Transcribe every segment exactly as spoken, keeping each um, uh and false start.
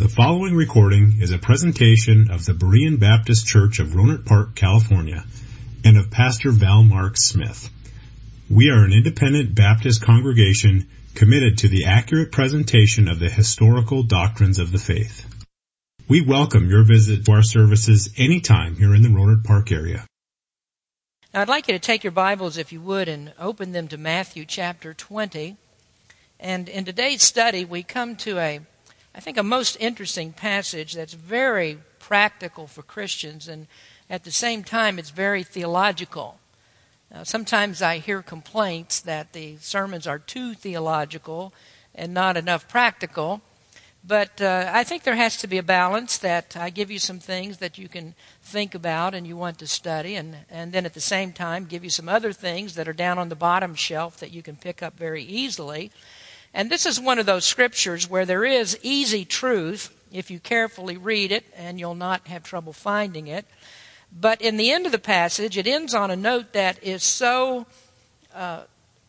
The following recording is a presentation of the Berean Baptist Church of Rohnert Park, California, and of Pastor Val Mark Smith. We are an independent Baptist congregation committed to the accurate presentation of the historical doctrines of the faith. We welcome your visit to our services anytime here in the Rohnert Park area. Now, I'd like you to take your Bibles, if you would, and open them to Matthew chapter twenty. And in today's study, we come to a I think a most interesting passage that's very practical for Christians, and at the same time it's very theological. Now, sometimes I hear complaints that the sermons are too theological and not enough practical, but uh, I think there has to be a balance, that I give you some things that you can think about and you want to study, and, and then at the same time give you some other things that are down on the bottom shelf that you can pick up very easily. And this is one of those scriptures where there is easy truth if you carefully read it, and you'll not have trouble finding it. But in the end of the passage, it ends on a note that is so uh,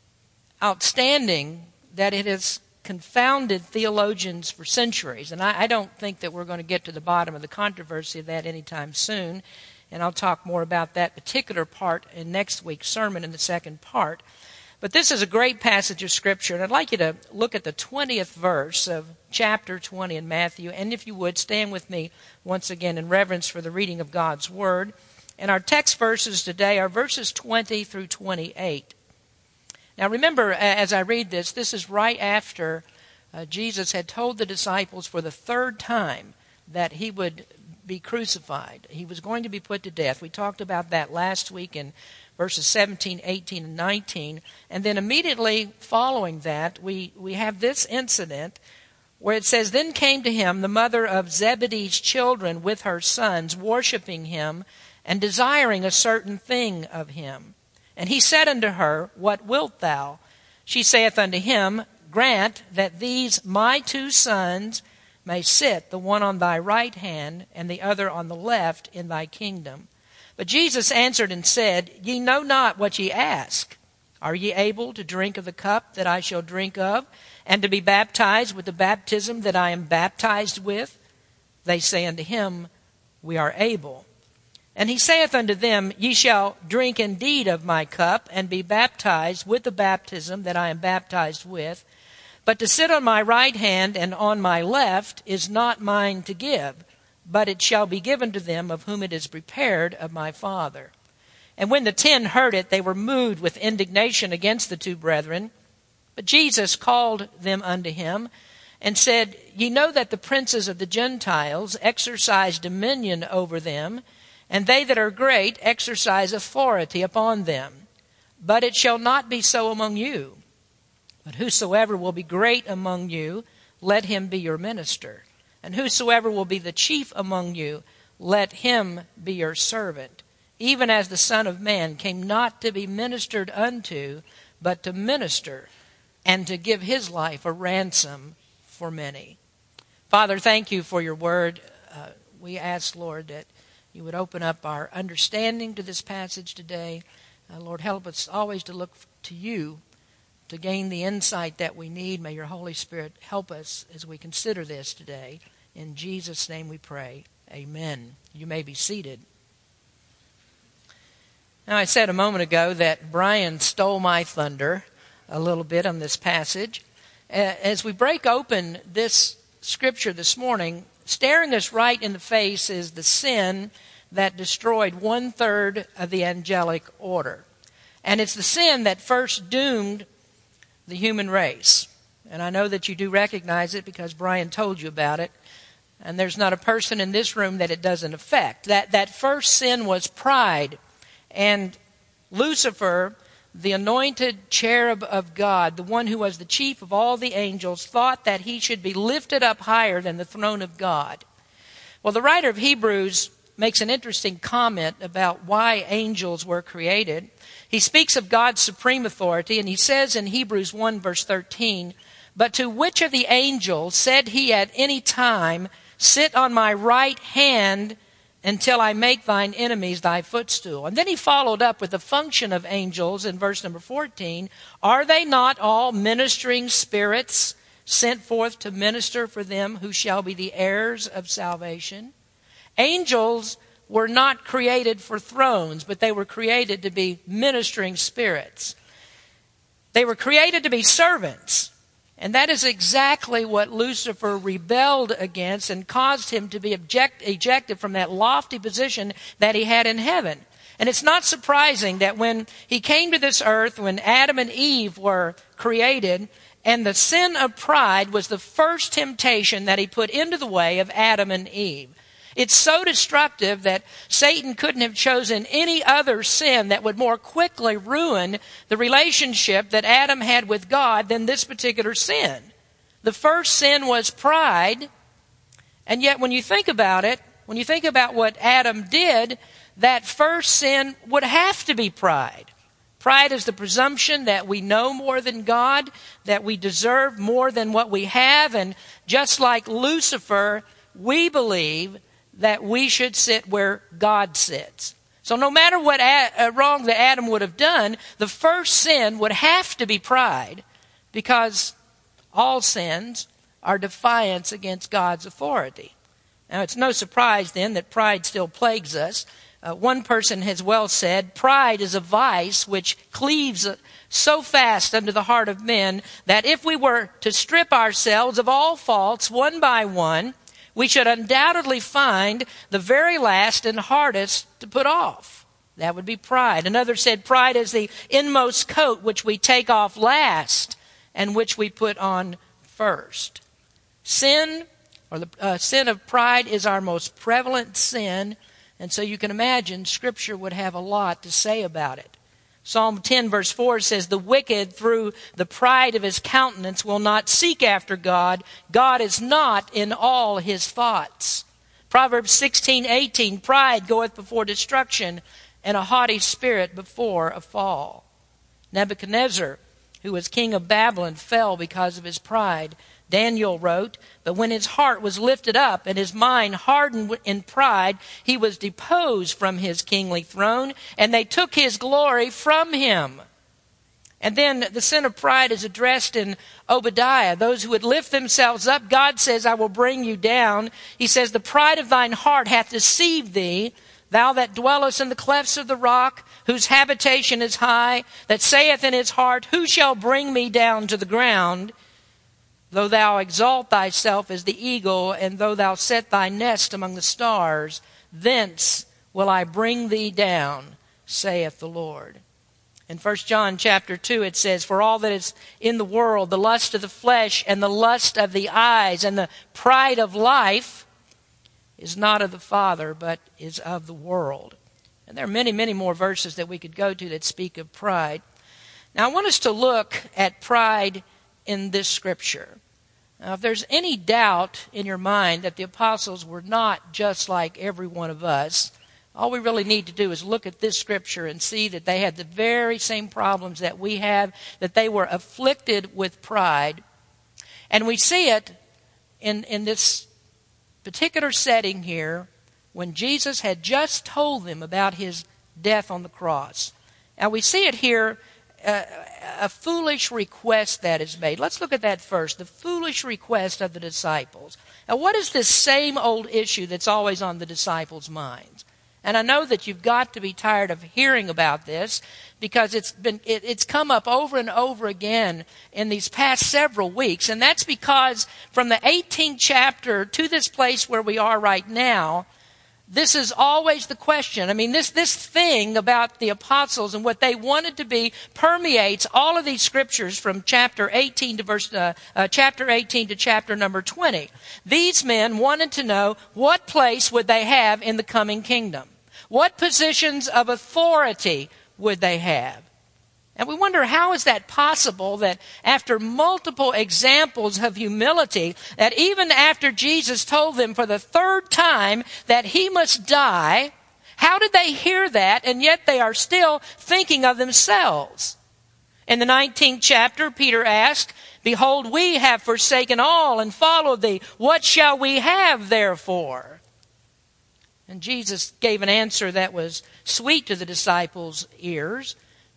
outstanding that it has confounded theologians for centuries. And I, I don't think that we're going to get to the bottom of the controversy of that anytime soon. And I'll talk more about that particular part in next week's sermon in the second part. But this is a great passage of Scripture, and I'd like you to look at the twentieth verse of chapter twenty in Matthew. And if you would, stand with me once again in reverence for the reading of God's Word. And our text verses today are verses twenty through twenty-eight. Now remember, as I read this, this is right after uh, Jesus had told the disciples for the third time that he would be crucified. He was going to be put to death. We talked about that last week in verses seventeen, eighteen, and nineteen. And then immediately following that, we, we have this incident where it says, "Then came to him the mother of Zebedee's children with her sons, worshiping him, and desiring a certain thing of him. And he said unto her, What wilt thou? She saith unto him, Grant that these my two sons may sit, the one on thy right hand, and the other on the left, in thy kingdom. But Jesus answered and said, Ye know not what ye ask. Are ye able to drink of the cup that I shall drink of, and to be baptized with the baptism that I am baptized with? They say unto him, We are able. And he saith unto them, Ye shall drink indeed of my cup, and be baptized with the baptism that I am baptized with. But to sit on my right hand and on my left is not mine to give, but it shall be given to them of whom it is prepared of my Father. And when the ten heard it, they were moved with indignation against the two brethren. But Jesus called them unto him, and said, Ye know that the princes of the Gentiles exercise dominion over them, and they that are great exercise authority upon them. But it shall not be so among you. But whosoever will be great among you, let him be your minister. And whosoever will be the chief among you, let him be your servant. Even as the Son of Man came not to be ministered unto, but to minister, and to give his life a ransom for many." Father, thank you for your word. Uh, we ask, Lord, that you would open up our understanding to this passage today. Uh, Lord, help us always to look to you to gain the insight that we need. May your Holy Spirit help us as we consider this today. In Jesus' name we pray. Amen. You may be seated. Now, I said a moment ago that Brian stole my thunder a little bit on this passage. As we break open this scripture this morning, staring us right in the face is the sin that destroyed one-third of the angelic order. And it's the sin that first doomed the human race. And I know that you do recognize it because Brian told you about it. And there's not a person in this room that it doesn't affect. That, that first sin was pride. And Lucifer, the anointed cherub of God, the one who was the chief of all the angels, thought that he should be lifted up higher than the throne of God. Well, the writer of Hebrews makes an interesting comment about why angels were created. He speaks of God's supreme authority, and he says in Hebrews one, verse thirteen, "But to which of the angels said he at any time, Sit on my right hand until I make thine enemies thy footstool?" And then he followed up with the function of angels in verse number fourteen. "Are they not all ministering spirits sent forth to minister for them who shall be the heirs of salvation. Angels were not created for thrones, but they were created to be ministering spirits. They were created to be servants. And that is exactly what Lucifer rebelled against and caused him to be object, ejected from that lofty position that he had in heaven. And it's not surprising that when he came to this earth, when Adam and Eve were created, and the sin of pride was the first temptation that he put into the way of Adam and Eve. It's so destructive that Satan couldn't have chosen any other sin that would more quickly ruin the relationship that Adam had with God than this particular sin. The first sin was pride, and yet when you think about it, when you think about what Adam did, that first sin would have to be pride. Pride is the presumption that we know more than God, that we deserve more than what we have, and just like Lucifer, we believe that we should sit where God sits. So no matter what a- wrong that Adam would have done, the first sin would have to be pride, because all sins are defiance against God's authority. Now, it's no surprise then that pride still plagues us. Uh, one person has well said, pride is a vice which cleaves so fast under the heart of men that if we were to strip ourselves of all faults one by one, we should undoubtedly find the very last and hardest to put off. That would be pride. Another said pride is the inmost coat which we take off last and which we put on first. Sin, or the uh, sin of pride, is our most prevalent sin, and so you can imagine Scripture would have a lot to say about it. Psalm ten verse four says, the wicked through the pride of his countenance will not seek after God. God is not in all his thoughts. Proverbs sixteen eighteen, pride goeth before destruction, and a haughty spirit before a fall. Nebuchadnezzar, who was king of Babylon, fell because of his pride. Daniel wrote, but when his heart was lifted up and his mind hardened in pride, he was deposed from his kingly throne, and they took his glory from him. And then the sin of pride is addressed in Obadiah. Those who would lift themselves up, God says, I will bring you down. He says, the pride of thine heart hath deceived thee, thou that dwellest in the clefts of the rock, whose habitation is high, that saith in his heart, who shall bring me down to the ground? Though thou exalt thyself as the eagle, and though thou set thy nest among the stars, thence will I bring thee down, saith the Lord. In First John chapter two it says, for all that is in the world, the lust of the flesh and the lust of the eyes and the pride of life is not of the Father, but is of the world. And there are many, many more verses that we could go to that speak of pride. Now I want us to look at pride in this scripture. Now, if there's any doubt in your mind that the apostles were not just like every one of us, all we really need to do is look at this scripture and see that they had the very same problems that we have, that they were afflicted with pride. And we see it in, in this particular setting here when Jesus had just told them about his death on the cross. Now we see it here, uh, a foolish request that is made. Let's look at that first, the foolish request of the disciples. Now what is this same old issue that's always on the disciples' minds? And I know that you've got to be tired of hearing about this because it's been it, it's come up over and over again in these past several weeks. And that's because from the eighteenth chapter to this place where we are right now, this is always the question. I mean, this this thing about the apostles and what they wanted to be permeates all of these scriptures from chapter eighteen to verse uh, uh, chapter eighteen to chapter number twenty. These men wanted to know what place would they have in the coming kingdom. What positions of authority would they have? And we wonder, how is that possible that after multiple examples of humility, that even after Jesus told them for the third time that he must die, how did they hear that and yet they are still thinking of themselves? In the nineteenth chapter, Peter asked, "Behold, we have forsaken all and followed thee. What shall we have therefore?" And Jesus gave an answer that was sweet to the disciples' ears.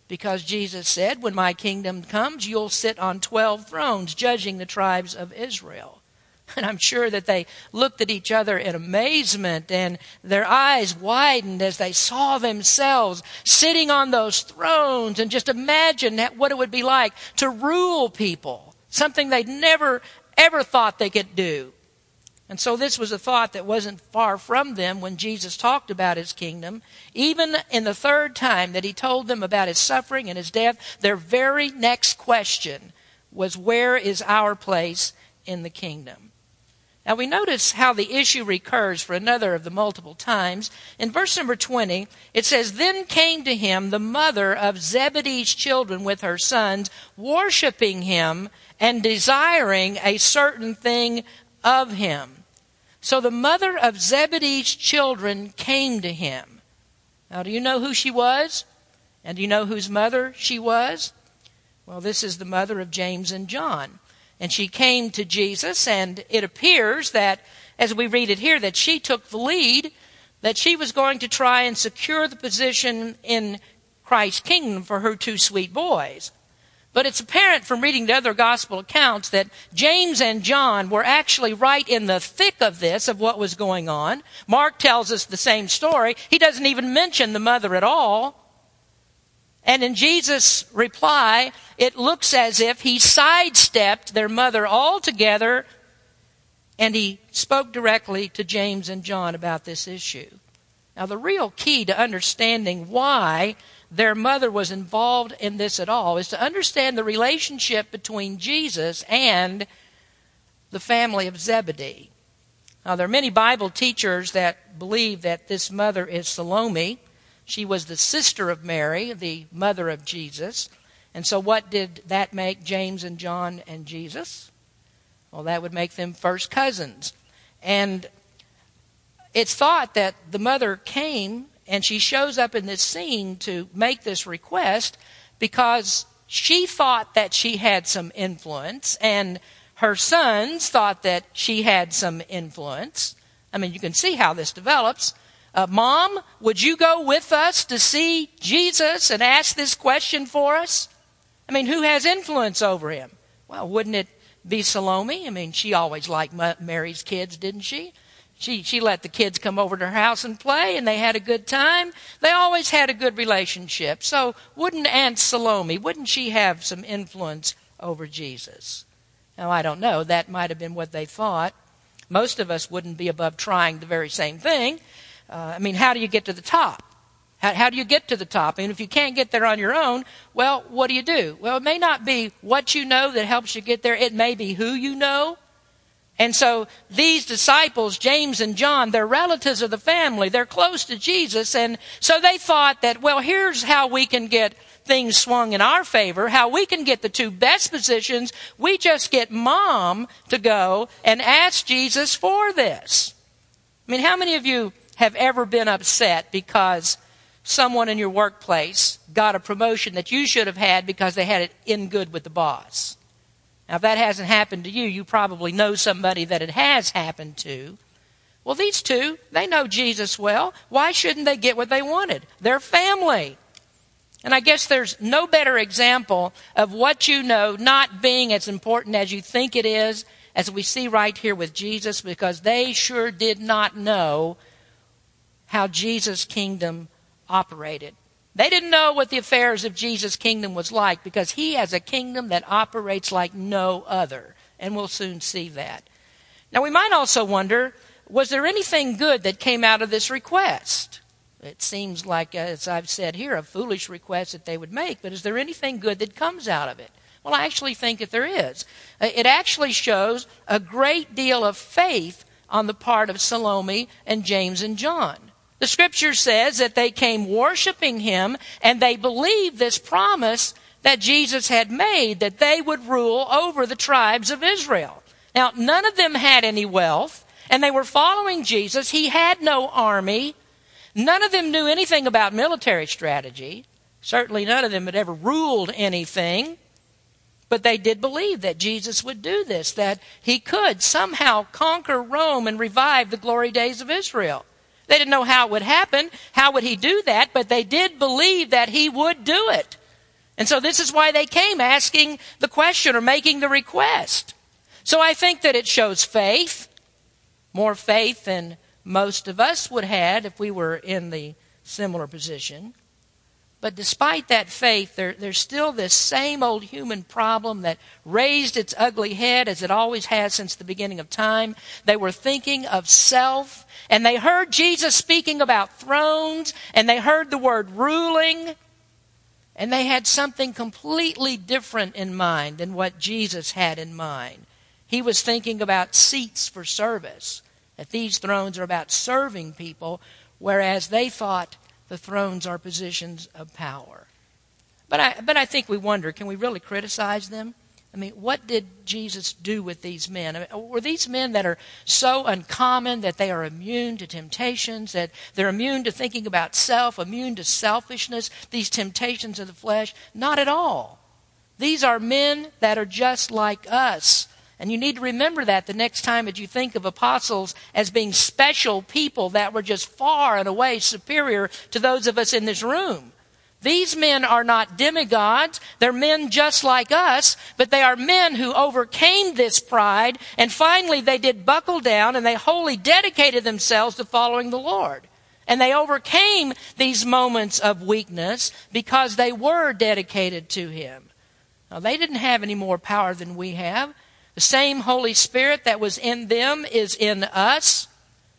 because Jesus said, when my kingdom comes, you'll sit on twelve thrones judging the tribes of Israel. And I'm sure that they looked at each other in amazement, and their eyes widened as they saw themselves sitting on those thrones, and just imagine what it would be like to rule people, something they'd never, ever thought they could do. And so this was a thought that wasn't far from them when Jesus talked about his kingdom. Even in the third time that he told them about his suffering and his death, their very next question was, where is our place in the kingdom? Now we notice how the issue recurs for another of the multiple times. In verse number twenty, it says, then came to him the mother of Zebedee's children with her sons, worshiping him and desiring a certain thing of him. So the mother of Zebedee's children came to him. Now, do you know who she was? And do you know whose mother she was? Well, this is the mother of James and John. And she came to Jesus, and it appears that, as we read it here, that she took the lead, that she was going to try and secure the position in Christ's kingdom for her two sweet boys. But it's apparent from reading the other gospel accounts that James and John were actually right in the thick of this, of what was going on. Mark tells us the same story. He doesn't even mention the mother at all. And in Jesus' reply, it looks as if he sidestepped their mother altogether, and he spoke directly to James and John about this issue. Now, the real key to understanding why their mother was involved in this at all is to understand the relationship between Jesus and the family of Zebedee. Now, there are many Bible teachers that believe that this mother is Salome. She was the sister of Mary, the mother of Jesus. And so what did that make James and John and Jesus? Well, that would make them first cousins. And it's thought that the mother came and she shows up in this scene to make this request because she thought that she had some influence, and her sons thought that she had some influence. I mean, you can see how this develops. Uh, Mom, would you go with us to see Jesus and ask this question for us? I mean, who has influence over him? Well, wouldn't it be Salome? I mean, she always liked Mary's kids, didn't she? She she let the kids come over to her house and play, and they had a good time. They always had a good relationship. So wouldn't Aunt Salome, wouldn't she have some influence over Jesus? Now, I don't know. That might have been what they thought. Most of us wouldn't be above trying the very same thing. Uh, I mean, how do you get to the top? How, how do you get to the top? And if you can't get there on your own, well, what do you do? Well, it may not be what you know that helps you get there. It may be who you know. And so these disciples, James and John, they're relatives of the family. They're close to Jesus. And so they thought that, well, here's how we can get things swung in our favor, how we can get the two best positions. We just get Mom to go and ask Jesus for this. I mean, how many of you have ever been upset because someone in your workplace got a promotion that you should have had because they had it in good with the boss? Now, if that hasn't happened to you, you probably know somebody that it has happened to. Well, these two, they know Jesus well. Why shouldn't they get what they wanted? They're family. And I guess there's no better example of what you know not being as important as you think it is, as we see right here with Jesus, because they sure did not know how Jesus' kingdom operated. They didn't know what the affairs of Jesus' kingdom was like, because he has a kingdom that operates like no other. And we'll soon see that. Now, we might also wonder, was there anything good that came out of this request? It seems like, as I've said here, a foolish request that they would make, but is there anything good that comes out of it? Well, I actually think that there is. It actually shows a great deal of faith on the part of Salome and James and John. The scripture says that they came worshiping him, and they believed this promise that Jesus had made, that they would rule over the tribes of Israel. Now, none of them had any wealth, and they were following Jesus. He had no army. None of them knew anything about military strategy. Certainly none of them had ever ruled anything. But they did believe that Jesus would do this, that he could somehow conquer Rome and revive the glory days of Israel. They didn't know how it would happen. How would he do that? But they did believe that he would do it. And so this is why they came asking the question or making the request. So I think that it shows faith, more faith than most of us would have if we were in the similar position. But despite that faith, there, there's still this same old human problem that raised its ugly head as it always has since the beginning of time. They were thinking of self, and they heard Jesus speaking about thrones, and they heard the word ruling, and they had something completely different in mind than what Jesus had in mind. He was thinking about seats for service, that these thrones are about serving people, whereas they thought the thrones are positions of power. But I, but I think we wonder, can we really criticize them? I mean, what did Jesus do with these men? I mean, were these men that are so uncommon that they are immune to temptations, that they're immune to thinking about self, immune to selfishness, these temptations of the flesh? Not at all. These are men that are just like us. And you need to remember that the next time that you think of apostles as being special people that were just far and away superior to those of us in this room. These men are not demigods. They're men just like us, but they are men who overcame this pride, and finally they did buckle down and they wholly dedicated themselves to following the Lord. And they overcame these moments of weakness because they were dedicated to Him. Now, they didn't have any more power than we have. The same Holy Spirit that was in them is in us.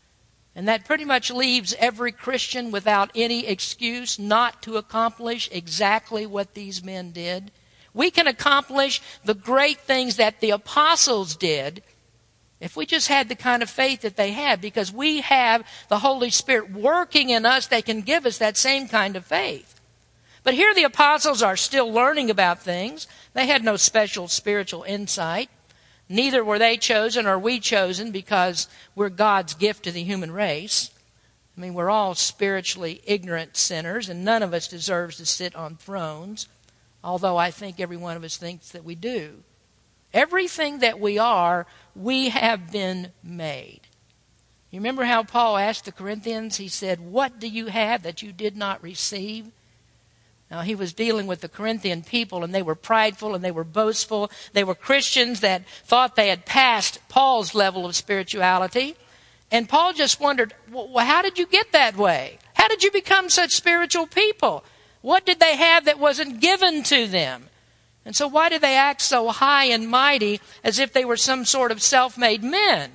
And that pretty much leaves every Christian without any excuse not to accomplish exactly what these men did. We can accomplish the great things that the apostles did if we just had the kind of faith that they had, because we have the Holy Spirit working in us that can give us that same kind of faith. But here the apostles are still learning about things. They had no special spiritual insight. Neither were they chosen or we chosen because we're God's gift to the human race. I mean, we're all spiritually ignorant sinners, and none of us deserves to sit on thrones, although I think every one of us thinks that we do. Everything that we are, we have been made. You remember how Paul asked the Corinthians? He said, "What do you have that you did not receive?" Now, he was dealing with the Corinthian people, and they were prideful and they were boastful. They were Christians that thought they had passed Paul's level of spirituality. And Paul just wondered, well, how did you get that way? How did you become such spiritual people? What did they have that wasn't given to them? And so why did they act so high and mighty as if they were some sort of self-made men?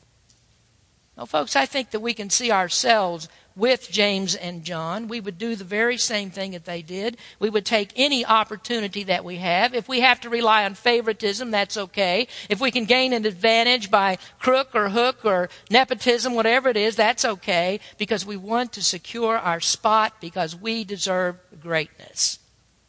Well, folks, I think that we can see ourselves with James and John. We would do the very same thing that they did. We would take any opportunity that we have. If we have to rely on favoritism, that's okay. If we can gain an advantage by crook or hook or nepotism, whatever it is, that's okay, because we want to secure our spot because we deserve greatness.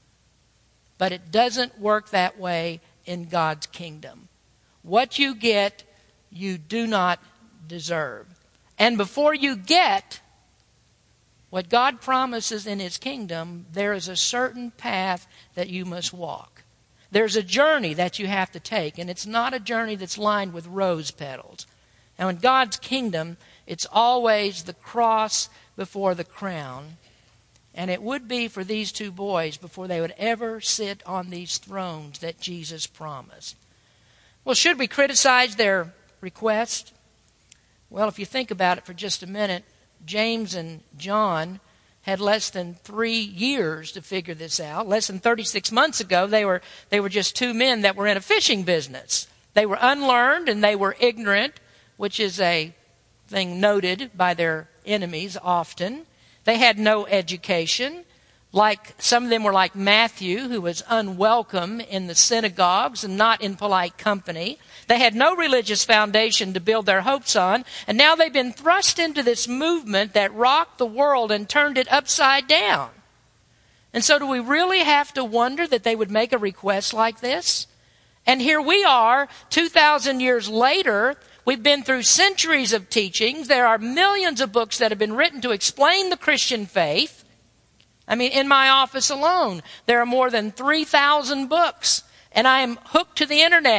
But it doesn't work that way in God's kingdom. What you get, you do not deserve. And before you get what God promises in His kingdom, there is a certain path that you must walk. There's a journey that you have to take, and it's not a journey that's lined with rose petals. Now, in God's kingdom, it's always the cross before the crown. And it would be for these two boys before they would ever sit on these thrones that Jesus promised. Well, should we criticize their request? Well, if you think about it for just a minute, James and John had less than three years to figure this out. Less than thirty-six months ago, they were they were just two men that were in a fishing business. They were unlearned and they were ignorant, which is a thing noted by their enemies often. They had no education. Like some of them were like Matthew, who was unwelcome in the synagogues and not in polite company. They had no religious foundation to build their hopes on, and now they've been thrust into this movement that rocked the world and turned it upside down. And so do we really have to wonder that they would make a request like this? And here we are, two thousand years later. We've been through centuries of teachings. There are millions of books that have been written to explain the Christian faith. I mean, in my office alone, there are more than three thousand books. And I am hooked to the internet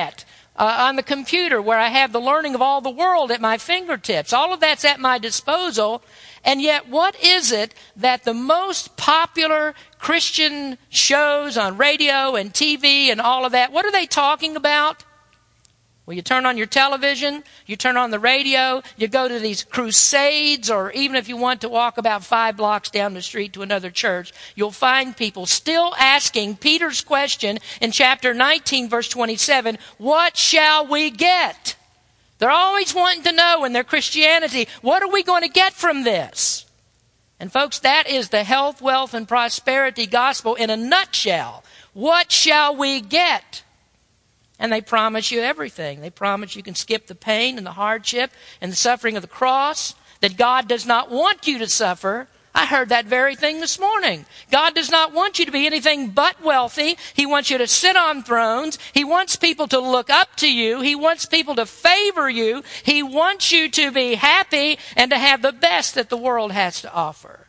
uh, on the computer where I have the learning of all the world at my fingertips. All of that's at my disposal. And yet, what is it that the most popular Christian shows on radio and T V and all of that, what are they talking about? Well, you turn on your television, you turn on the radio, you go to these crusades, or even if you want to walk about five blocks down the street to another church, you'll find people still asking Peter's question in chapter nineteen, verse twenty-seven, what shall we get? They're always wanting to know in their Christianity, what are we going to get from this? And folks, that is the health, wealth, and prosperity gospel in a nutshell. What shall we get? And they promise you everything. They promise you can skip the pain and the hardship and the suffering of the cross, that God does not want you to suffer. I heard that very thing this morning. God does not want you to be anything but wealthy. He wants you to sit on thrones. He wants people to look up to you. He wants people to favor you. He wants you to be happy and to have the best that the world has to offer.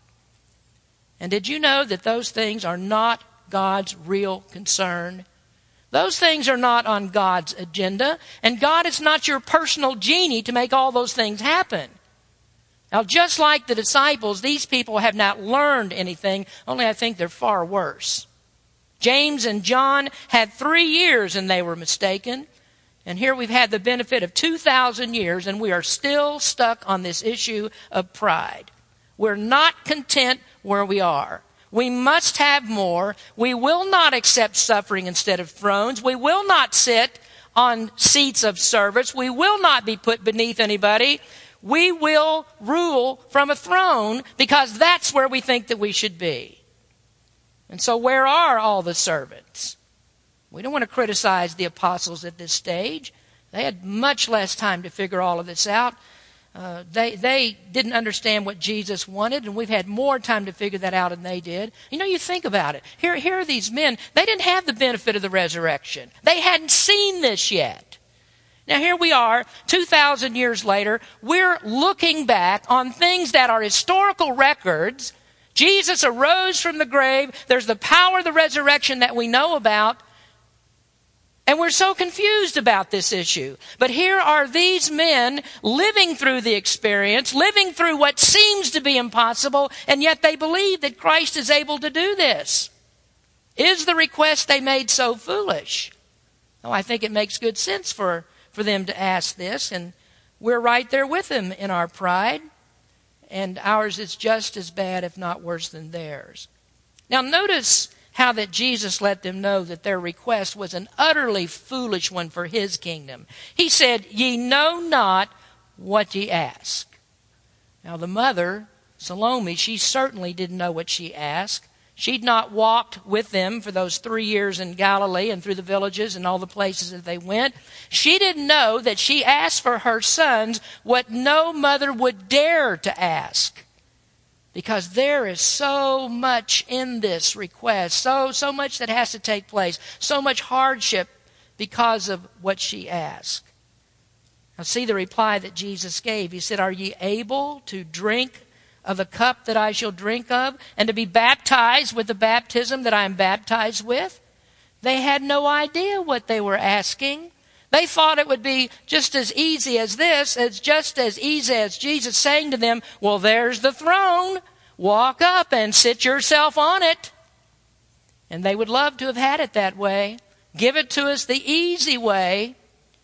And did you know that those things are not God's real concern? Those things are not on God's agenda, and God is not your personal genie to make all those things happen. Now, just like the disciples, these people have not learned anything, only I think they're far worse. James and John had three years and they were mistaken. And here we've had the benefit of two thousand years, and we are still stuck on this issue of pride. We're not content where we are. We must have more. We will not accept suffering instead of thrones. We will not sit on seats of service. We will not be put beneath anybody. We will rule from a throne because that's where we think that we should be. And so where are all the servants? We don't want to criticize the apostles at this stage. They had much less time to figure all of this out. Uh, they they didn't understand what Jesus wanted, and we've had more time to figure that out than they did. You know, you think about it. Here, here are these men. They didn't have the benefit of the resurrection. They hadn't seen this yet. Now, here we are, two thousand years later. We're looking back on things that are historical records. Jesus arose from the grave. There's the power of the resurrection that we know about. And we're so confused about this issue. But here are these men living through the experience, living through what seems to be impossible, and yet they believe that Christ is able to do this. Is the request they made so foolish? Oh, I think it makes good sense for, for them to ask this, and we're right there with them in our pride, and ours is just as bad, if not worse, than theirs. Now notice how that Jesus let them know that their request was an utterly foolish one for his kingdom. He said, ye know not what ye ask. Now the mother, Salome, she certainly didn't know what she asked. She'd not walked with them for those three years in Galilee and through the villages and all the places that they went. She didn't know that she asked for her sons what no mother would dare to ask. Because there is so much in this request, so so much that has to take place, so much hardship because of what she asked. Now see the reply that Jesus gave. He said, are ye able to drink of the cup that I shall drink of, and to be baptized with the baptism that I am baptized with? They had no idea what they were asking. They thought it would be just as easy as this, as just as easy as Jesus saying to them, well, there's the throne. Walk up and sit yourself on it. And they would love to have had it that way. Give it to us the easy way.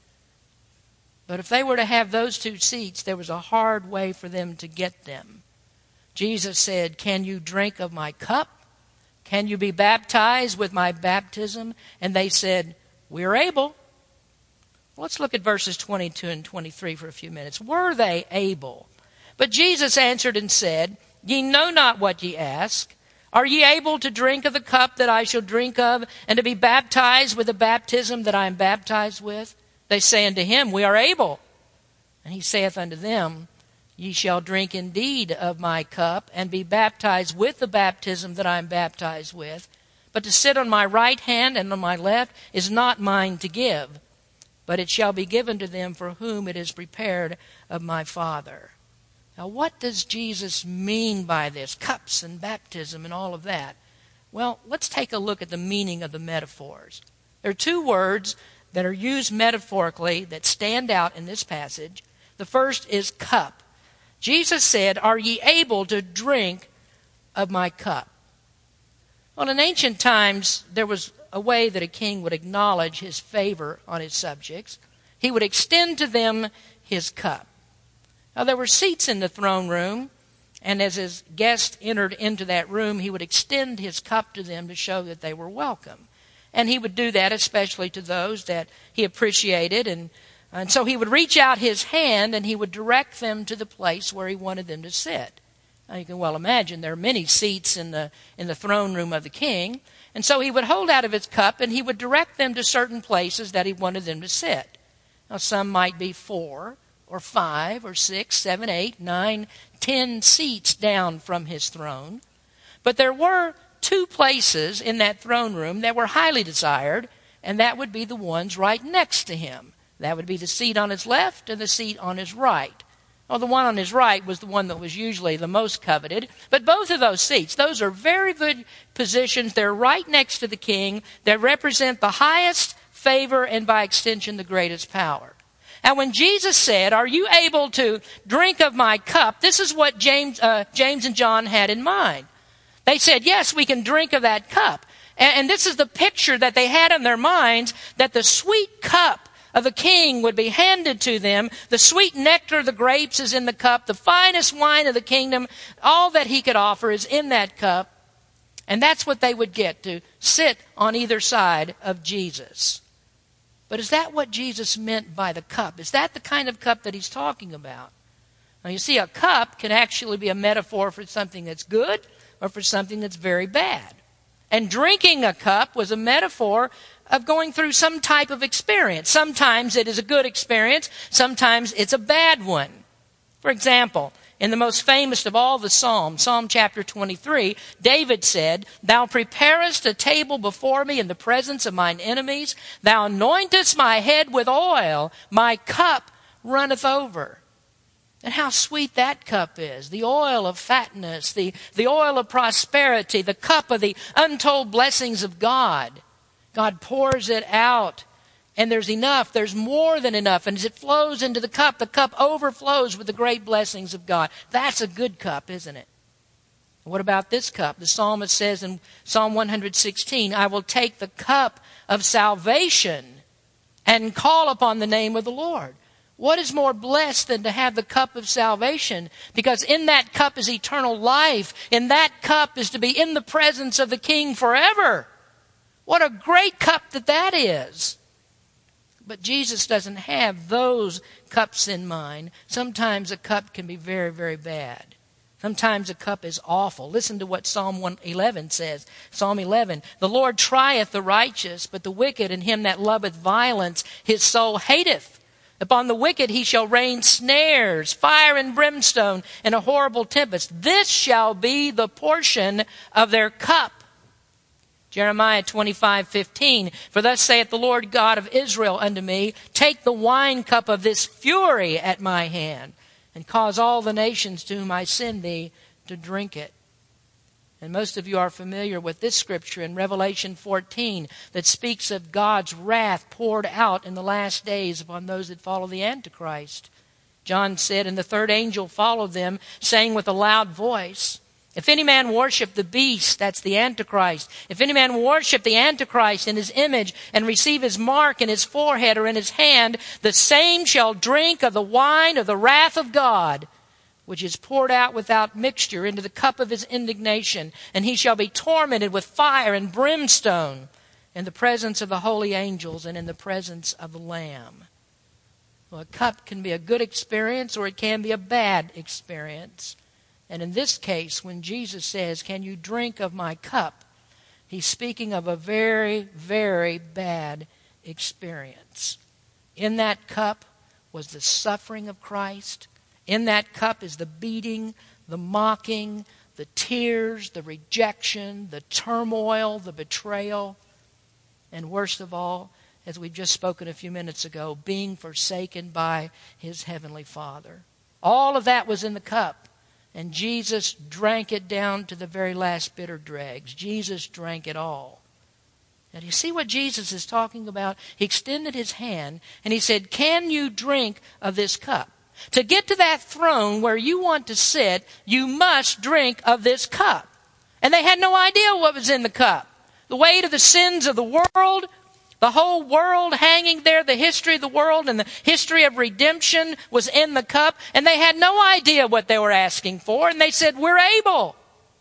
But if they were to have those two seats, there was a hard way for them to get them. Jesus said, can you drink of my cup? Can you be baptized with my baptism? And they said, we're able. Let's look at verses twenty-two and twenty-three for a few minutes. Were they able? But Jesus answered and said, ye know not what ye ask. Are ye able to drink of the cup that I shall drink of, and to be baptized with the baptism that I am baptized with? They say unto him, we are able. And he saith unto them, ye shall drink indeed of my cup, and be baptized with the baptism that I am baptized with. But to sit on my right hand and on my left is not mine to give, but it shall be given to them for whom it is prepared of my Father. Now, what does Jesus mean by this? Cups and baptism and all of that. Well, let's take a look at the meaning of the metaphors. There are two words that are used metaphorically that stand out in this passage. The first is cup. Jesus said, "Are ye able to drink of my cup?" Well, in ancient times, there was a way that a king would acknowledge his favor on his subjects. He would extend to them his cup. Now, there were seats in the throne room, and as his guests entered into that room, he would extend his cup to them to show that they were welcome. And he would do that especially to those that he appreciated. And, and so he would reach out his hand and he would direct them to the place where he wanted them to sit. Now, you can well imagine there are many seats in the in the throne room of the king. And so he would hold out of his cup and he would direct them to certain places that he wanted them to sit. Now, some might be four or five or six, seven, eight, nine, ten seats down from his throne. But there were two places in that throne room that were highly desired, and that would be the ones right next to him. That would be the seat on his left and the seat on his right. Well, the one on his right was the one that was usually the most coveted. But both of those seats, those are very good positions. They're right next to the king. They represent the highest favor and by extension the greatest power. And when Jesus said, "Are you able to drink of my cup?" this is what James, uh, James and John had in mind. They said, yes, we can drink of that cup. And, and this is the picture that they had in their minds, that the sweet cup of the king would be handed to them. The sweet nectar of the grapes is in the cup. The finest wine of the kingdom, all that he could offer is in that cup. And that's what they would get, to sit on either side of Jesus. But is that what Jesus meant by the cup? Is that the kind of cup that he's talking about? Now, you see, a cup can actually be a metaphor for something that's good or for something that's very bad. And drinking a cup was a metaphor of going through some type of experience. Sometimes it is a good experience. Sometimes it's a bad one. For example, in the most famous of all the Psalms, Psalm chapter twenty-three, David said, "Thou preparest a table before me in the presence of mine enemies. Thou anointest my head with oil. My cup runneth over." And how sweet that cup is. The oil of fatness, the, the oil of prosperity, the cup of the untold blessings of God. God pours it out, and there's enough. There's more than enough. And as it flows into the cup, the cup overflows with the great blessings of God. That's a good cup, isn't it? What about this cup? The psalmist says in Psalm one sixteen, "I will take the cup of salvation and call upon the name of the Lord." What is more blessed than to have the cup of salvation? Because in that cup is eternal life. In that cup is to be in the presence of the King forever. What a great cup that that is. But Jesus doesn't have those cups in mind. Sometimes a cup can be very, very bad. Sometimes a cup is awful. Listen to what Psalm one eleven says. Psalm eleven, "The Lord trieth the righteous, but the wicked and him that loveth violence his soul hateth. Upon the wicked he shall rain snares, fire and brimstone, and a horrible tempest. This shall be the portion of their cup." Jeremiah twenty-five fifteen, "For thus saith the Lord God of Israel unto me, Take the wine cup of this fury at my hand, and cause all the nations to whom I send thee to drink it." And most of you are familiar with this scripture in Revelation fourteen that speaks of God's wrath poured out in the last days upon those that follow the Antichrist. John said, "And the third angel followed them, saying with a loud voice, If any man worship the beast," that's the Antichrist, "if any man worship the Antichrist in his image and receive his mark in his forehead or in his hand, the same shall drink of the wine of the wrath of God, which is poured out without mixture into the cup of his indignation, and he shall be tormented with fire and brimstone in the presence of the holy angels and in the presence of the Lamb." Well, a cup can be a good experience or it can be a bad experience. And in this case, when Jesus says, "Can you drink of my cup?" he's speaking of a very, very bad experience. In that cup was the suffering of Christ. In that cup is the beating, the mocking, the tears, the rejection, the turmoil, the betrayal, and worst of all, as we've just spoken a few minutes ago, being forsaken by his heavenly Father. All of that was in the cup, and Jesus drank it down to the very last bitter dregs. Jesus drank it all. Now, do you see what Jesus is talking about? He extended his hand and he said, can you drink of this cup? To get to that throne where you want to sit, you must drink of this cup. And they had no idea what was in the cup. The weight of the sins of the world, the whole world hanging there, the history of the world and the history of redemption was in the cup. And they had no idea what they were asking for. And they said, we're able.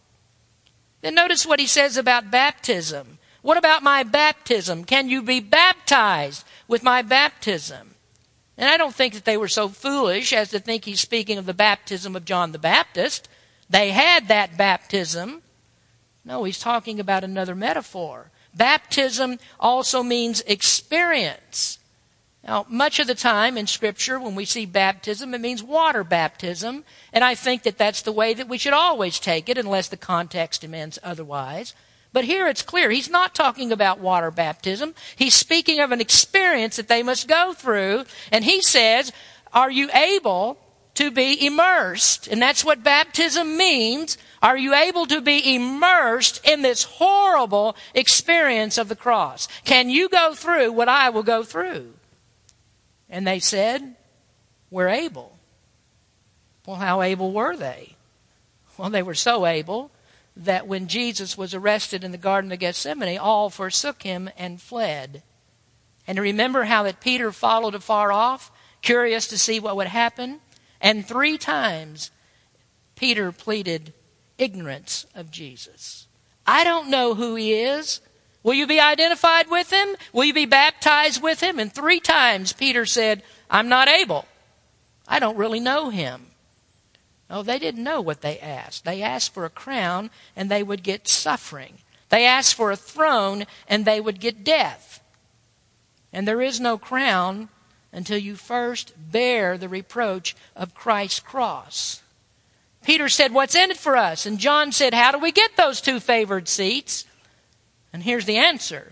Then notice what he says about baptism. What about my baptism? Can you be baptized with my baptism? And I don't think that they were so foolish as to think he's speaking of the baptism of John the Baptist. They had that baptism. No, he's talking about another metaphor. Baptism also means experience. Now, much of the time in Scripture, when we see baptism, it means water baptism. And I think that that's the way that we should always take it, unless the context demands otherwise. But here it's clear. He's not talking about water baptism. He's speaking of an experience that they must go through. And he says, are you able to be immersed? And that's what baptism means. Are you able to be immersed in this horrible experience of the cross? Can you go through what I will go through? And they said, we're able. Well, how able were they? Well, they were so able that when Jesus was arrested in the Garden of Gethsemane, all forsook him and fled. And remember how that Peter followed afar off, curious to see what would happen? And three times Peter pleaded ignorance of Jesus. I don't know who he is. Will you be identified with him? Will you be baptized with him? And three times Peter said, I'm not able. I don't really know him. No, they didn't know what they asked. They asked for a crown and they would get suffering. They asked for a throne and they would get death. And there is no crown until you first bear the reproach of Christ's cross. Peter said, what's in it for us? And John said, how do we get those two favored seats? And here's the answer.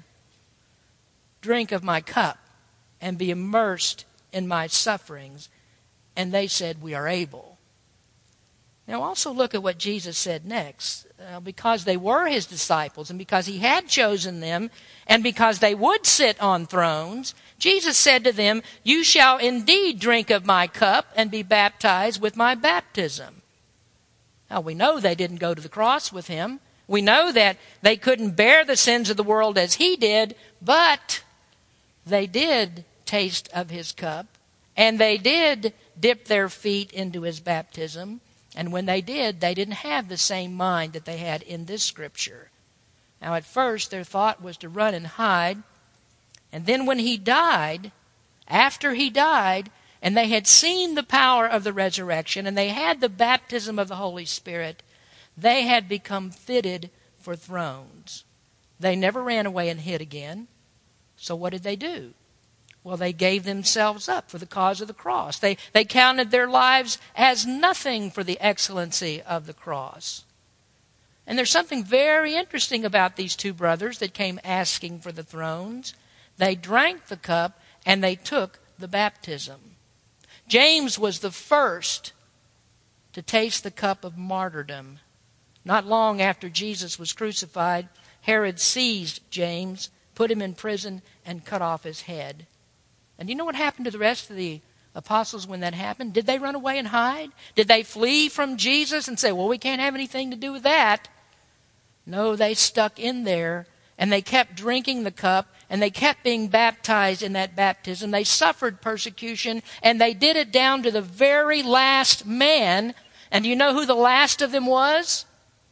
Drink of my cup and be immersed in my sufferings. And they said, we are able. Now also look at what Jesus said next. Uh, because they were his disciples and because he had chosen them and because they would sit on thrones, Jesus said to them, you shall indeed drink of my cup and be baptized with my baptism. Now we know they didn't go to the cross with him. We know that they couldn't bear the sins of the world as he did, but they did taste of his cup, and they did dip their feet into his baptism. And when they did, they didn't have the same mind that they had in this scripture. Now at first, their thought was to run and hide. And then when he died, after he died, and they had seen the power of the resurrection, and they had the baptism of the Holy Spirit, they had become fitted for thrones. They never ran away and hid again. So what did they do? Well, they gave themselves up for the cause of the cross. They, they counted their lives as nothing for the excellency of the cross. And there's something very interesting about these two brothers that came asking for the thrones. They drank the cup and they took the baptism. James was the first to taste the cup of martyrdom. Not long after Jesus was crucified, Herod seized James, put him in prison, and cut off his head. And you know what happened to the rest of the apostles when that happened? Did they run away and hide? Did they flee from Jesus and say, well, we can't have anything to do with that? No, they stuck in there, and they kept drinking the cup, and they kept being baptized in that baptism. They suffered persecution, and they did it down to the very last man. And do you know who the last of them was?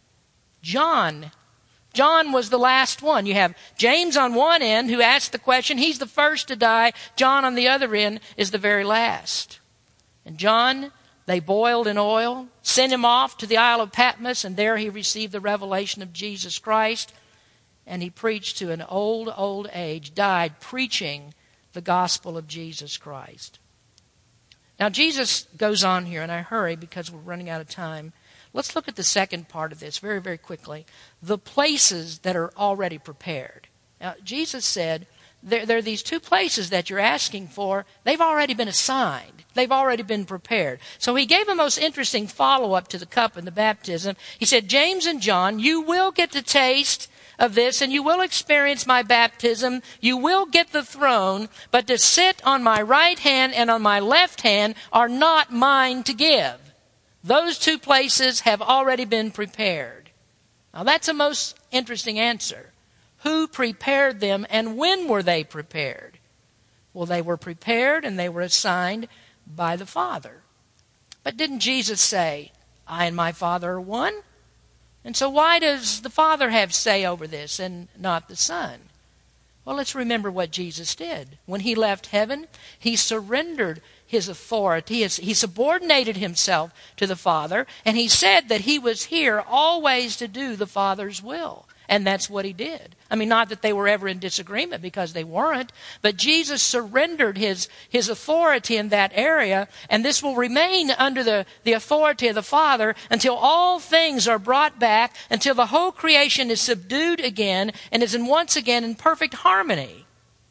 John. John was the last one. You have James on one end who asked the question. He's the first to die. John on the other end is the very last. And John, they boiled in oil, sent him off to the Isle of Patmos, and there he received the revelation of Jesus Christ. And he preached to an old, old age, died preaching the gospel of Jesus Christ. Now Jesus goes on here, and I hurry because we're running out of time. Let's look at the second part of this very, very quickly. The places that are already prepared. Now, Jesus said, there, there are these two places that you're asking for. They've already been assigned. They've already been prepared. So he gave a most interesting follow-up to the cup and the baptism. He said, James and John, you will get to taste of this, and you will experience my baptism. You will get the throne, but to sit on my right hand and on my left hand are not mine to give. Those two places have already been prepared. Now that's a most interesting answer. Who prepared them, and when were they prepared? Well, they were prepared and they were assigned by the Father. But didn't Jesus say, I and my Father are one? And so why does the Father have say over this and not the Son? Well, let's remember what Jesus did. When he left heaven, he surrendered his authority. He subordinated himself to the Father, and he said that he was here always to do the Father's will. And that's what he did. I mean, not that they were ever in disagreement, because they weren't, but Jesus surrendered his, his authority in that area, and this will remain under the, the authority of the Father until all things are brought back, until the whole creation is subdued again and is in once again in perfect harmony.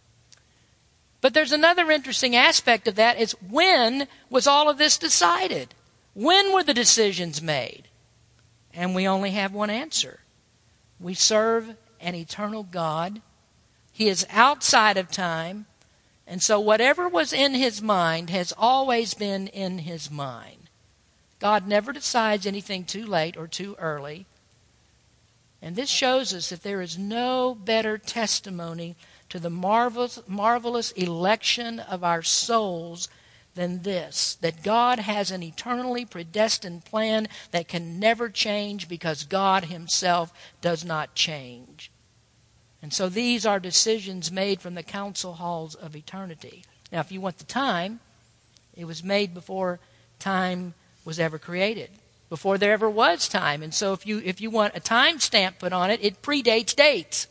But there's another interesting aspect of that, is when was all of this decided? When were the decisions made? And we only have one answer. We serve an eternal God. He is outside of time. And so whatever was in his mind has always been in his mind. God never decides anything too late or too early. And this shows us that there is no better testimony to the marvelous, marvelous election of our souls than this, that God has an eternally predestined plan that can never change, because God himself does not change. And so these are decisions made from the council halls of eternity. Now, if you want the time, it was made before time was ever created, before there ever was time. And so if you if you want a time stamp put on it, it predates dates.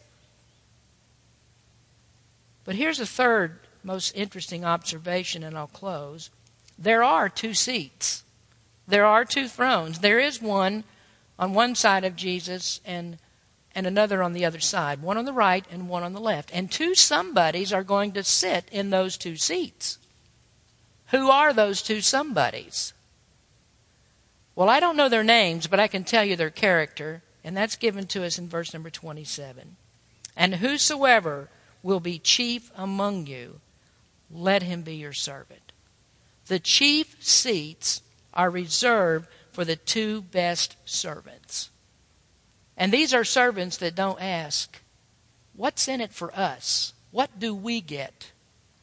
But here's a third most interesting observation, and I'll close. There are two seats. There are two thrones. There is one on one side of Jesus and, and another on the other side. One on the right and one on the left. And two somebodies are going to sit in those two seats. Who are those two somebodies? Well, I don't know their names, but I can tell you their character, and that's given to us in verse number twenty-seven. And whosoever will be chief among you, let him be your servant. The chief seats are reserved for the two best servants. And these are servants that don't ask, what's in it for us? What do we get?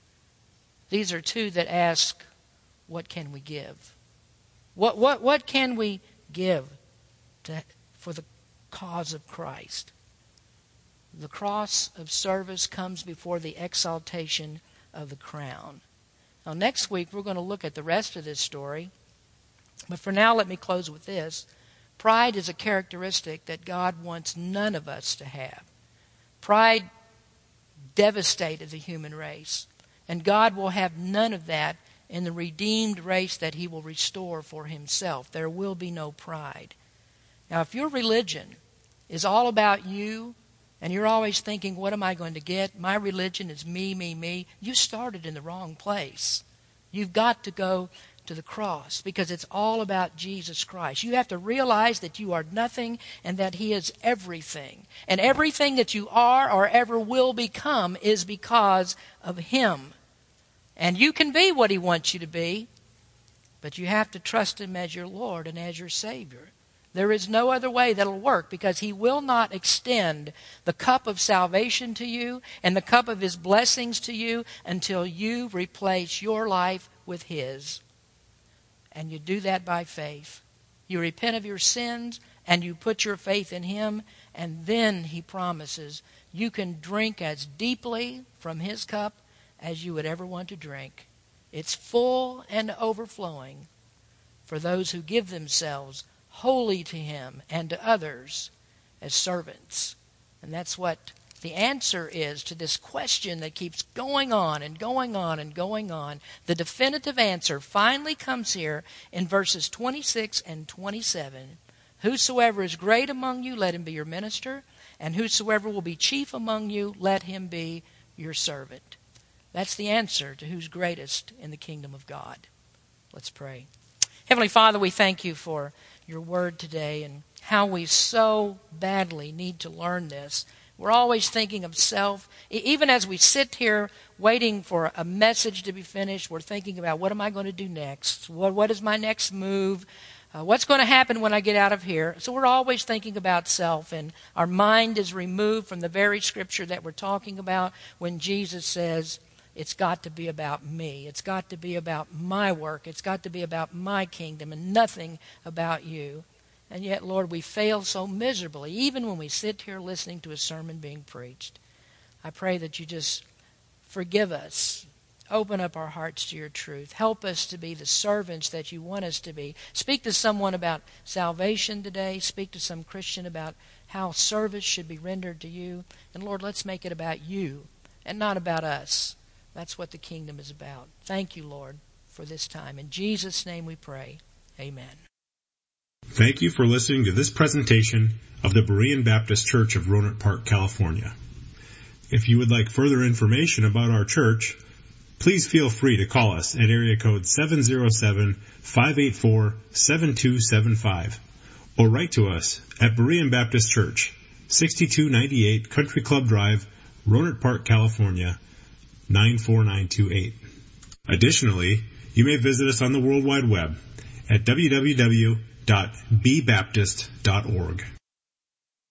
These are two that ask, what can we give? What what what can we give to, for the cause of Christ? The cross of service comes before the exaltation of the crown. Now, next week, we're going to look at the rest of this story. But for now, let me close with this. Pride is a characteristic that God wants none of us to have. Pride devastated the human race. And God will have none of that in the redeemed race that he will restore for himself. There will be no pride. Now, if your religion is all about you, and you're always thinking, what am I going to get? My religion is me, me, me. You started in the wrong place. You've got to go to the cross, because it's all about Jesus Christ. You have to realize that you are nothing and that he is everything. And everything that you are or ever will become is because of him. And you can be what he wants you to be, but you have to trust him as your Lord and as your Savior. There is no other way that'll work, because he will not extend the cup of salvation to you and the cup of his blessings to you until you replace your life with his. And you do that by faith. You repent of your sins and you put your faith in him, and then he promises you can drink as deeply from his cup as you would ever want to drink. It's full and overflowing for those who give themselves wholly to him and to others as servants. And that's what the answer is to this question that keeps going on and going on and going on. The definitive answer finally comes here in verses twenty-six and twenty-seven. Whosoever is great among you, let him be your minister, and whosoever will be chief among you, let him be your servant. That's the answer to who's greatest in the kingdom of God. Let's pray. Heavenly Father, we thank you for your word today and how we so badly need to learn this We're always thinking of self. Even as we sit here waiting for a message to be finished, we're thinking about, what am I going to do next? What, what is my next move? Uh, what's going to happen when I get out of here? So we're always thinking about self, and our mind is removed from the very scripture that we're talking about when Jesus says, it's got to be about me. It's got to be about my work. It's got to be about my kingdom and nothing about you. And yet, Lord, we fail so miserably, even when we sit here listening to a sermon being preached. I pray that you just forgive us. Open up our hearts to your truth. Help us to be the servants that you want us to be. Speak to someone about salvation today. Speak to some Christian about how service should be rendered to you. And Lord, let's make it about you and not about us. That's what the kingdom is about. Thank you, Lord, for this time. In Jesus' name we pray. Amen. Thank you for listening to this presentation of the Berean Baptist Church of Rohnert Park, California. If you would like further information about our church, please feel free to call us at area code seven oh seven, five eight four, seven two seven five or write to us at Berean Baptist Church, sixty-two ninety-eight Country Club Drive, Rohnert Park, California, nine four nine two eight. Additionally, you may visit us on the World Wide Web at w w w dot b baptist dot org.